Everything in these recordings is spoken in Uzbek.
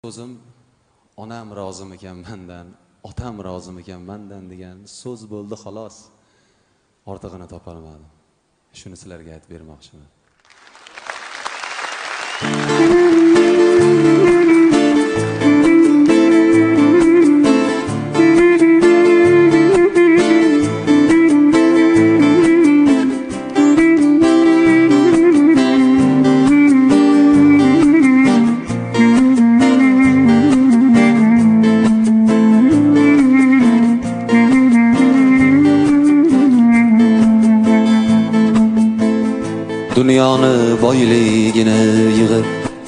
So'zim onam rozimikan mendan, otam rozimikan mendan degan so'z bo'ldi xolos. Ortig'ini topolmadim. Shuni sizlarga aytib bermoqchiman. Dunyoni boyligini yig'ib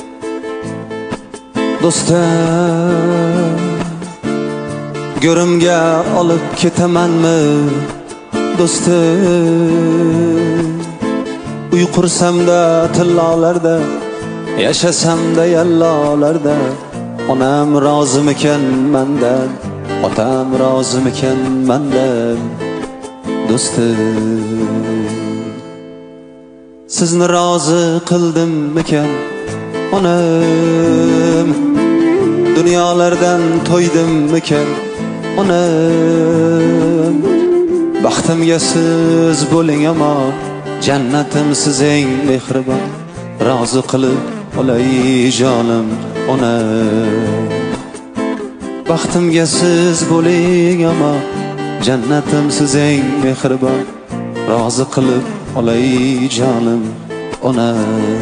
do'stim go'rimga olib ketamanmi do'stim uy qursamda tillolarda yashasamda yallolarda onam rozimikan mendan otam rozimikan mendan do'stim sizni rozi qildimmikan onam dunyolardan to'ydimmikan onam baxtimga siz bo'ling amon jannatim siz eng mehribon rozi qilib olay jonim onam baxtimga siz bo'ling amon jannatim siz eng mehribon rozi qilib olay jonim onam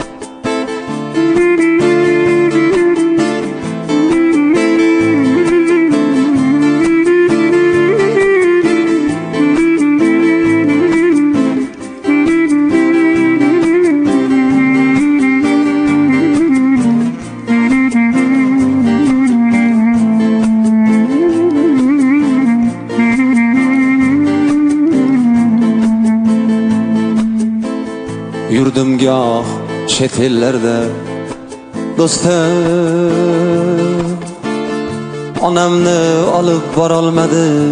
yurdim goh chet ellarda do'stim onamni olib borolmadim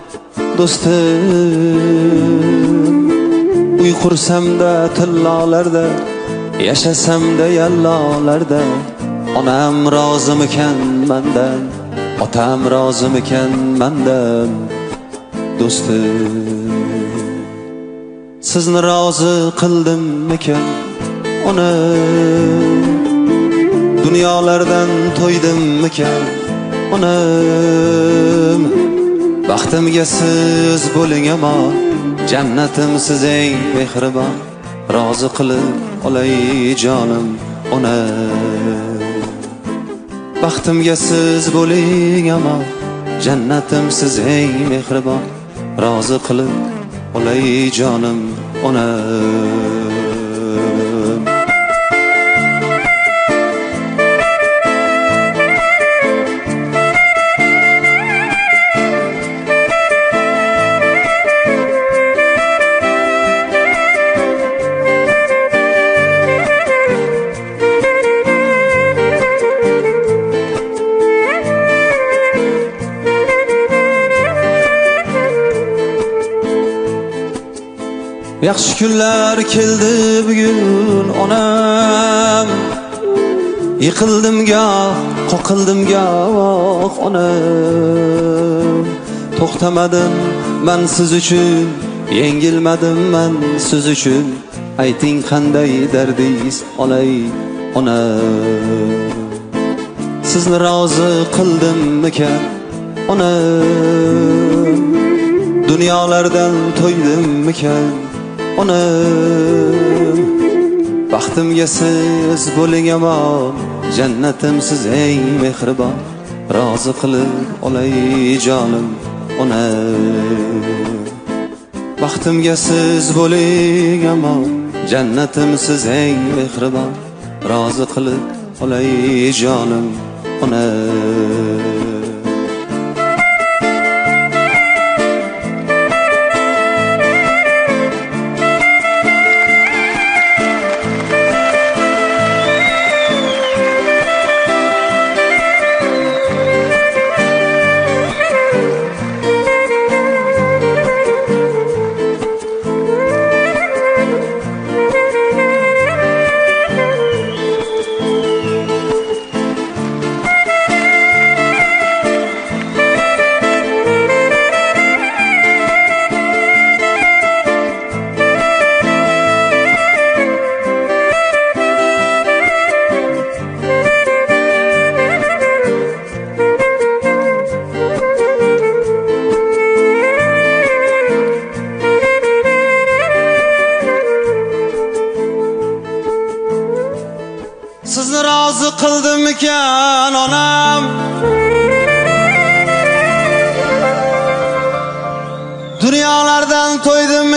do'stim uy qursamda tillolarda yashasamda yallolarda onam rozimikan mendan otam rozimikan mendan do'stim sizni rozi qildimmikan onam dunyolardan to'ydimmikan onam baxtimga siz bo'ling amon jannatim siz eng mehribon rozi qilib olay jonim onam baxtimga siz bo'ling amon jannatim siz eng mehribon rozi qilib olay jonim onam yaxshi kunlar keldi bugun onam yiqildim goh qoqildim goh onam to'xtamadim men siz uchun yengilmadim men siz uchun ayting qanday dardingiz olay onam sizni rozi qildimmikan onam dunyolardan to'ydimmikan onam baxtimga siz bo'ling amon jannatim siz eng mehribon rozi qilib olay jonim onam baxtimga siz bo'ling amon jannatim siz eng mehribon rozi qilib olay jonim onam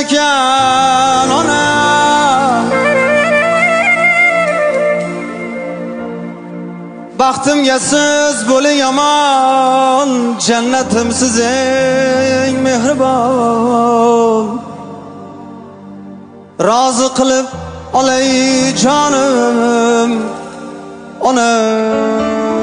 ekan ona. Baxtimga siz bo'ling aman, jannatim siz eng mehribon. Rozi qilib olay jonim ona.